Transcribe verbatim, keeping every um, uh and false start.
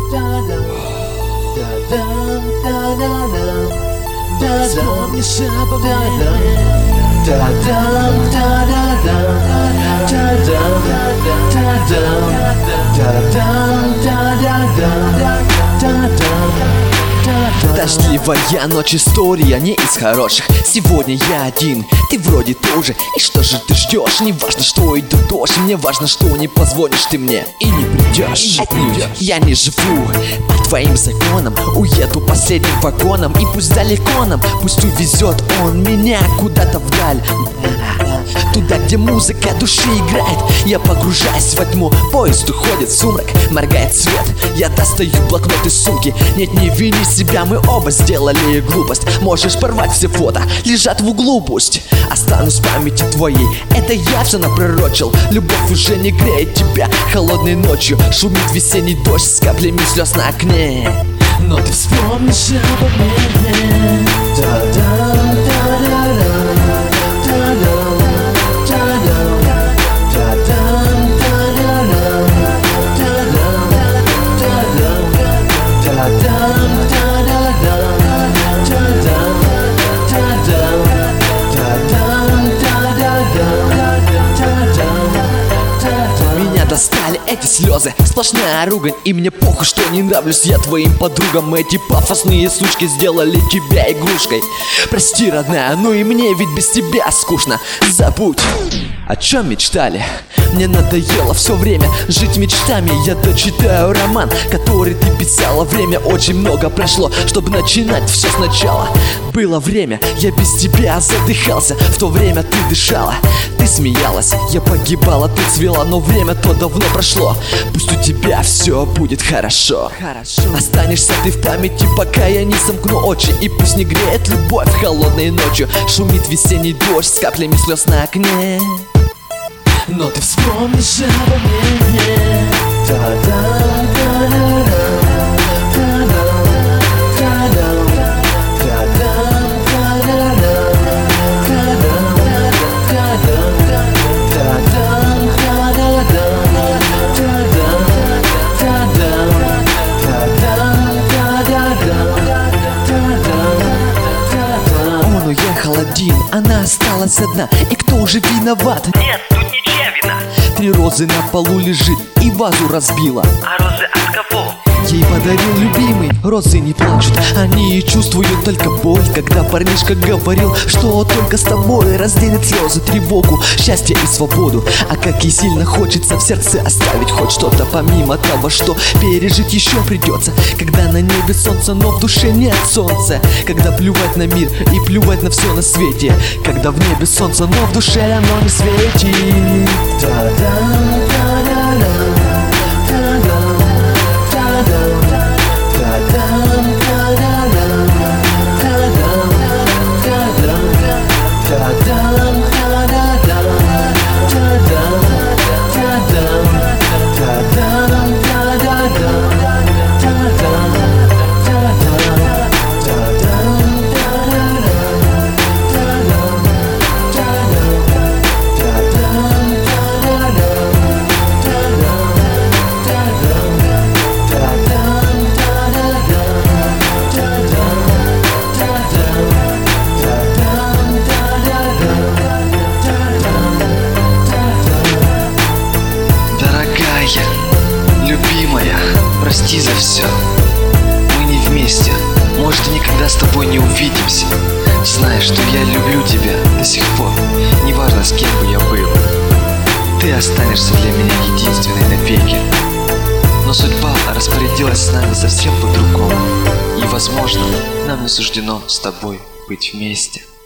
Вспомнишь обо мне. Дождливая ночь, история не из хороших. Сегодня я один, ты вроде тоже. И что же ты ждешь? Не важно, что идет дождь. Мне важно, что не позвонишь ты мне и не придешь. Я не живу по твоим законам. Уеду последним вагоном. И пусть далеко нам, пусть увезет он меня куда-то вдаль, туда, где музыка души играет. Я погружаюсь во тьму, поезд уходит в сумрак, моргает свет. Я достаю блокнот из сумки. Нет, не вини себя, мы оба сделали глупость. Можешь порвать все фото, лежат в углу пусть. Останусь в памяти твоей, это я все напророчил. Любовь уже не греет тебя холодной ночью. Шумит весенний дождь с каплями слез на окне. Но ты вспомнишь обо мне. Достали эти слезы, сплошная ругань. И мне похуй, что не нравлюсь я твоим подругам. Эти пафосные сучки сделали тебя игрушкой. Прости, родная, ну и мне ведь без тебя скучно. Забудь, о чем мечтали. Мне надоело все время жить мечтами. Я дочитаю роман, который ты писала. Время очень много прошло, чтобы начинать все сначала. Было время, я без тебя задыхался. В то время ты дышала, ты смеялась, я погибала, ты цвела. Но время то давно прошло. Пусть у тебя все будет хорошо. Хорошо. Останешься ты в памяти, пока я не сомкну очи. И пусть не греет любовь холодной ночью. Шумит весенний дождь с каплями слез на окне. Но ты вспомнишь обо мне. Он уехал один, она осталась одна. И кто уже виноват? Нет, тут ничья вина. Три розы на полу лежит и вазу разбила. А розы от кого? Ей подарил любимый. Розы не плачут, они чувствуют только боль. Когда парнишка говорил, что только с тобой разделит слезы, тревогу, счастье и свободу. А как ей сильно хочется в сердце оставить хоть что-то, помимо того, что пережить еще придется. Когда на небе солнце, но в душе нет солнца. Когда плювать на мир и плювать на все на свете. Когда в небе солнце, но в душе оно не светит. Любимая, прости за все. Мы не вместе, может, никогда с тобой не увидимся. Знаешь, что я люблю тебя до сих пор. Неважно, с кем бы я был, ты останешься для меня единственной навеки. Но судьба распорядилась с нами совсем по-другому. И, возможно, нам не суждено с тобой быть вместе.